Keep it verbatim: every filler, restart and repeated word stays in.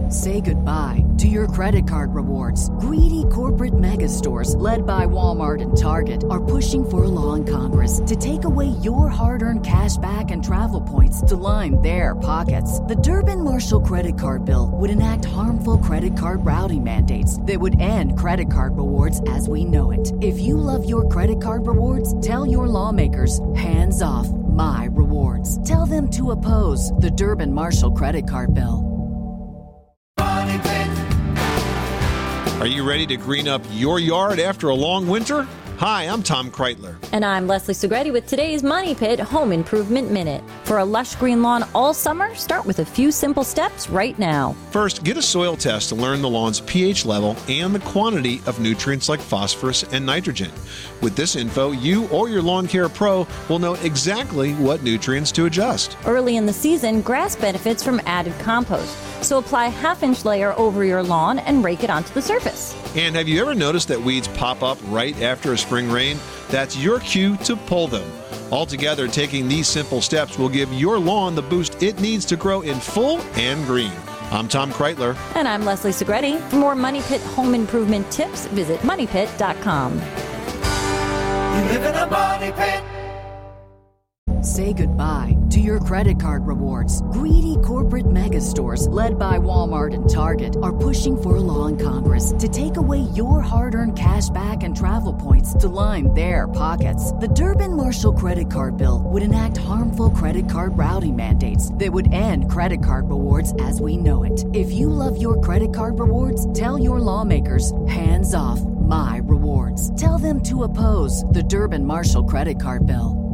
Say goodbye to your credit card rewards. Greedy corporate mega stores, led by Walmart and Target, are pushing for a law in Congress to take away your hard-earned cash back and travel points to line their pockets. The Durbin-Marshall credit card bill would enact harmful credit card routing mandates that would end credit card rewards as we know it. If you love your credit card rewards, tell your lawmakers, hands off my rewards. Tell them to oppose the Durbin-Marshall credit card bill. Are you ready to green up your yard after a long winter? Hi, I'm Tom Kreitler. And I'm Leslie Segretti with today's Money Pit Home Improvement Minute. For a lush green lawn all summer, start with a few simple steps right now. First, get a soil test to learn the lawn's pH level and the quantity of nutrients like phosphorus and nitrogen. With this info, you or your lawn care pro will know exactly what nutrients to adjust. Early in the season, grass benefits from added compost. So apply a half-inch layer over your lawn and rake it onto the surface. And have you ever noticed that weeds pop up right after a spring rain? That's your cue to pull them. Altogether, taking these simple steps will give your lawn the boost it needs to grow in full and green. I'm Tom Kreitler. And I'm Leslie Segretti. For more Money Pit home improvement tips, visit money pit dot com. You live in a money pit. Say goodbye to your credit card rewards. Greedy corporate mega stores, led by Walmart and Target, are pushing for a law in Congress to take away your hard-earned cash back and travel points to line their pockets. The Durbin-Marshall credit card bill would enact harmful credit card routing mandates that would end credit card rewards as we know it. If you love your credit card rewards, tell your lawmakers, hands off my rewards. Tell them to oppose the Durbin-Marshall credit card bill.